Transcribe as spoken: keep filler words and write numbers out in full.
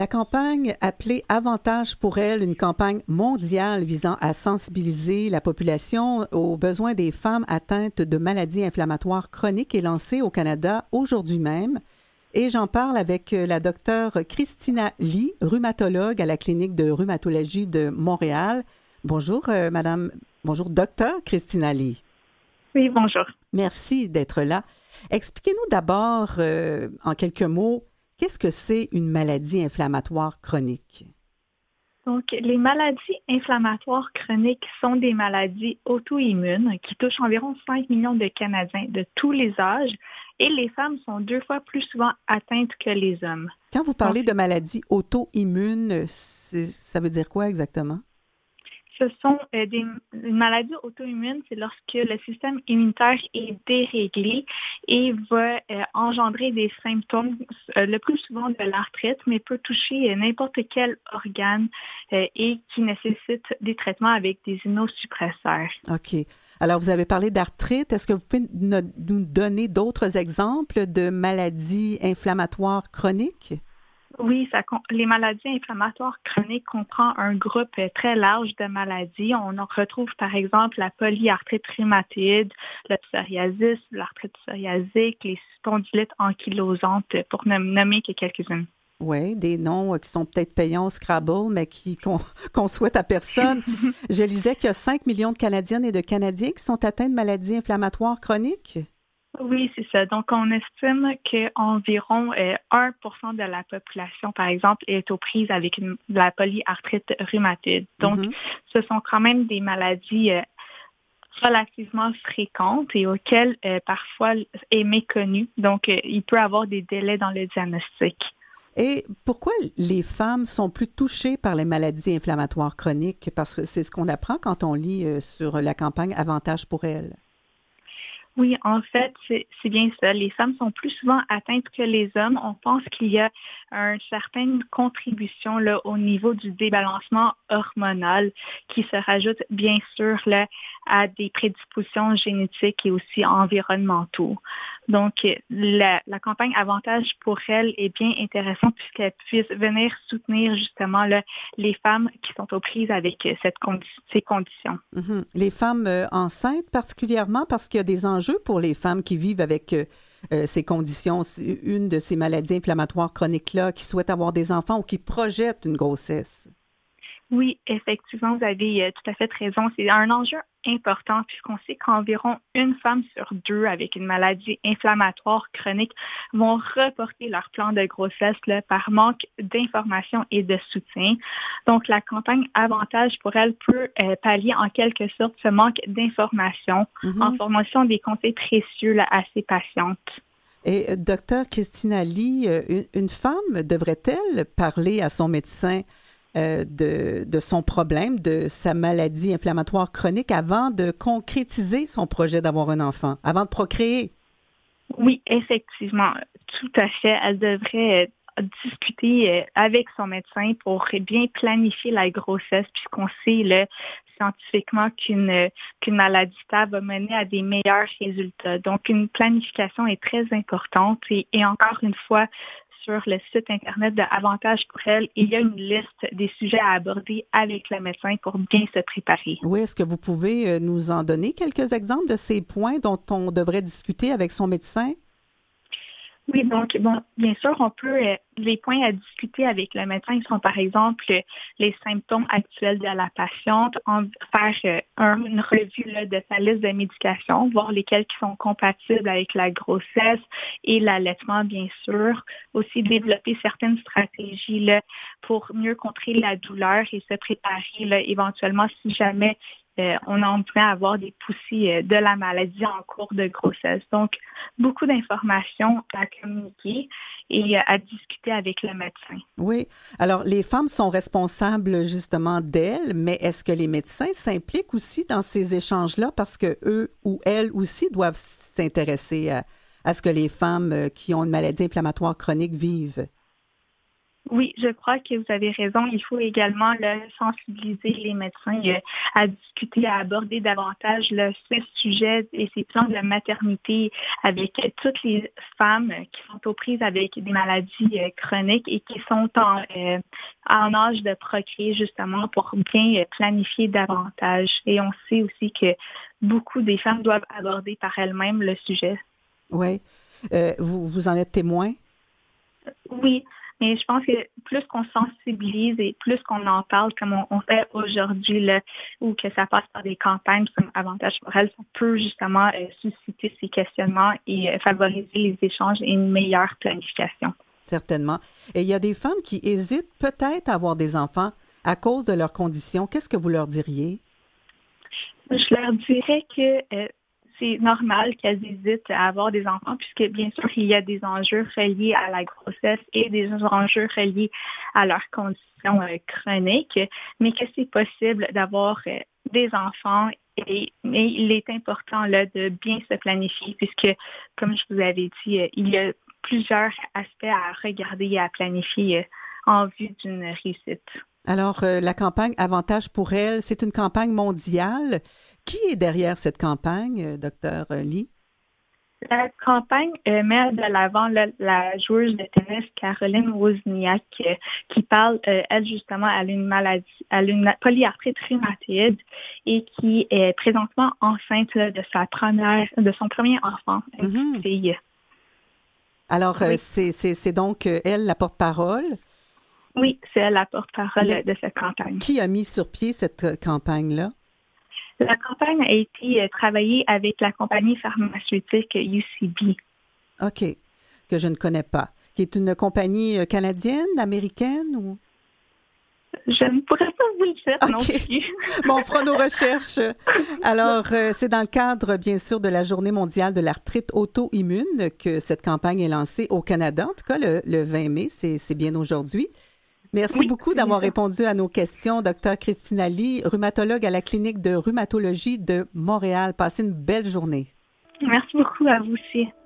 La campagne appelée Avantage pour elle, une campagne mondiale visant à sensibiliser la population aux besoins des femmes atteintes de maladies inflammatoires chroniques, est lancée au Canada aujourd'hui même. Et j'en parle avec la docteure Christina Lee, rhumatologue à la clinique de rhumatologie de Montréal. Bonjour, euh, madame, bonjour, docteur Christina Lee. Oui, bonjour. Merci d'être là. Expliquez-nous d'abord, euh, en quelques mots, qu'est-ce que c'est une maladie inflammatoire chronique? Donc, les maladies inflammatoires chroniques sont des maladies auto-immunes qui touchent environ cinq millions de Canadiens de tous les âges et les femmes sont deux fois plus souvent atteintes que les hommes. Quand vous parlez Donc, de maladies auto-immunes, ça veut dire quoi exactement? Ce sont euh, des une maladie auto-immune, c'est lorsque le système immunitaire est déréglé et va euh, engendrer des symptômes, euh, le plus souvent de l'arthrite, mais peut toucher euh, n'importe quel organe euh, et qui nécessite des traitements avec des immunosuppresseurs. OK. Alors, vous avez parlé d'arthrite. Est-ce que vous pouvez nous donner d'autres exemples de maladies inflammatoires chroniques? Oui, ça, les maladies inflammatoires chroniques comprend un groupe très large de maladies. On en retrouve par exemple la polyarthrite rhumatoïde, le psoriasis, l'arthrite psoriasique, les spondylites ankylosantes, pour ne nommer que quelques-unes. Oui, des noms qui sont peut-être payants au Scrabble, mais qui, qu'on, qu'on souhaite à personne. Je lisais qu'il y a cinq millions de Canadiennes et de Canadiens qui sont atteints de maladies inflammatoires chroniques. Oui, c'est ça. Donc, on estime qu'environ euh, un pour cent de la population, par exemple, est aux prises avec une, la polyarthrite rhumatoïde. Donc, mm-hmm. ce sont quand même des maladies euh, relativement fréquentes et auxquelles euh, parfois est méconnu. Donc, euh, il peut y avoir des délais dans le diagnostic. Et pourquoi les femmes sont plus touchées par les maladies inflammatoires chroniques? Parce que c'est ce qu'on apprend quand on lit euh, sur la campagne Avantage pour elles. Oui, en fait, c'est, c'est bien ça. Les femmes sont plus souvent atteintes que les hommes. On pense qu'il y a une certaine contribution là, au niveau du débalancement hormonal qui se rajoute bien sûr là, à des prédispositions génétiques et aussi environnementaux. Donc, la, la campagne Avantage pour elle est bien intéressante puisqu'elle puisse venir soutenir justement là, les femmes qui sont aux prises avec cette condi- ces conditions. Mm-hmm. Les femmes euh, enceintes particulièrement parce qu'il y a des enjeux pour les femmes qui vivent avec euh, euh, ces conditions, une de ces maladies inflammatoires chroniques-là, qui souhaitent avoir des enfants ou qui projettent une grossesse. Oui, effectivement, vous avez euh, tout à fait raison. C'est un enjeu important puisqu'on sait qu'environ une femme sur deux avec une maladie inflammatoire chronique vont reporter leur plan de grossesse là, par manque d'information et de soutien. Donc, la campagne Avantage pour elle peut euh, pallier en quelque sorte ce manque d'information mm-hmm. en formation des conseils précieux là, à ses patientes. Et docteur Christina Lee, une, une femme devrait-elle parler à son médecin Euh, de, de son problème, de sa maladie inflammatoire chronique avant de concrétiser son projet d'avoir un enfant, avant de procréer? Oui, effectivement, tout à fait. Elle devrait discuter avec son médecin pour bien planifier la grossesse, puisqu'on sait là, scientifiquement qu'une, qu'une maladie stable va mener à des meilleurs résultats. Donc, une planification est très importante et, et encore une fois, sur le site Internet de Avantage pour elle, il y a une liste des sujets à aborder avec le médecin pour bien se préparer. Oui, est-ce que vous pouvez nous en donner quelques exemples de ces points dont on devrait discuter avec son médecin? Oui, donc, bon, bien sûr, on peut, euh, les points à discuter avec le médecin sont, par exemple, les symptômes actuels de la patiente, en, faire euh, un, une revue là, de sa liste de médications, voir lesquelles qui sont compatibles avec la grossesse et l'allaitement, bien sûr. Aussi, développer certaines stratégies là, pour mieux contrer la douleur et se préparer là, éventuellement si jamais Euh, on en venait à avoir des poussées euh, de la maladie en cours de grossesse. Donc, beaucoup d'informations à communiquer et euh, à discuter avec le médecin. Oui. Alors, les femmes sont responsables justement d'elles, mais est-ce que les médecins s'impliquent aussi dans ces échanges-là parce que eux ou elles aussi doivent s'intéresser à, à ce que les femmes qui ont une maladie inflammatoire chronique vivent? Oui, je crois que vous avez raison. Il faut également là, sensibiliser les médecins euh, à discuter, à aborder davantage là, ce sujet et ces plans de maternité avec euh, toutes les femmes euh, qui sont aux prises avec des maladies euh, chroniques et qui sont en, euh, en âge de procréer justement pour bien euh, planifier davantage. Et on sait aussi que beaucoup des femmes doivent aborder par elles-mêmes le sujet. Oui. Euh, vous, vous en êtes témoin? Oui. Mais je pense que plus qu'on sensibilise et plus qu'on en parle comme on, on fait aujourd'hui, là, ou que ça passe par des campagnes comme Avantage pour elles, ça peut justement euh, susciter ces questionnements et euh, favoriser les échanges et une meilleure planification. Certainement. Et il y a des femmes qui hésitent peut-être à avoir des enfants à cause de leurs conditions. Qu'est-ce que vous leur diriez? Je leur dirais que euh, c'est normal qu'elles hésitent à avoir des enfants puisque, bien sûr, il y a des enjeux reliés à la grossesse et des enjeux reliés à leurs conditions euh, chroniques, mais que c'est possible d'avoir euh, des enfants. Et, mais il est important là, de bien se planifier puisque, comme je vous avais dit, euh, il y a plusieurs aspects à regarder et à planifier euh, en vue d'une réussite. Alors, euh, la campagne Avantage pour elle, c'est une campagne mondiale. Qui est derrière cette campagne, euh, docteur Lee? La campagne euh, met de l'avant là, la joueuse de tennis Caroline Wozniak euh, qui parle, euh, elle justement, elle a une maladie, elle a une polyarthrite rhumatoïde et qui est présentement enceinte là, de sa première, de son premier enfant, une Mm-hmm. petite fille. Alors, oui. euh, c'est, c'est, c'est donc euh, elle la porte-parole? Oui, c'est elle la porte-parole Mais de cette campagne. Qui a mis sur pied cette euh, campagne-là? La campagne a été euh, travaillée avec la compagnie pharmaceutique U C B. OK, que je ne connais pas. Qui est une compagnie euh, canadienne, américaine ou? Je ne pourrais pas vous le dire okay. non plus. Bon, on fera nos recherches. Alors, euh, c'est dans le cadre, bien sûr, de la Journée mondiale de l'arthrite auto-immune que cette campagne est lancée au Canada. En tout cas, le, le vingt mai, c'est, c'est bien aujourd'hui. Merci oui, beaucoup d'avoir répondu à nos questions, docteur Christina Lee, rhumatologue à la clinique de rhumatologie de Montréal. Passez une belle journée. Merci beaucoup à vous aussi.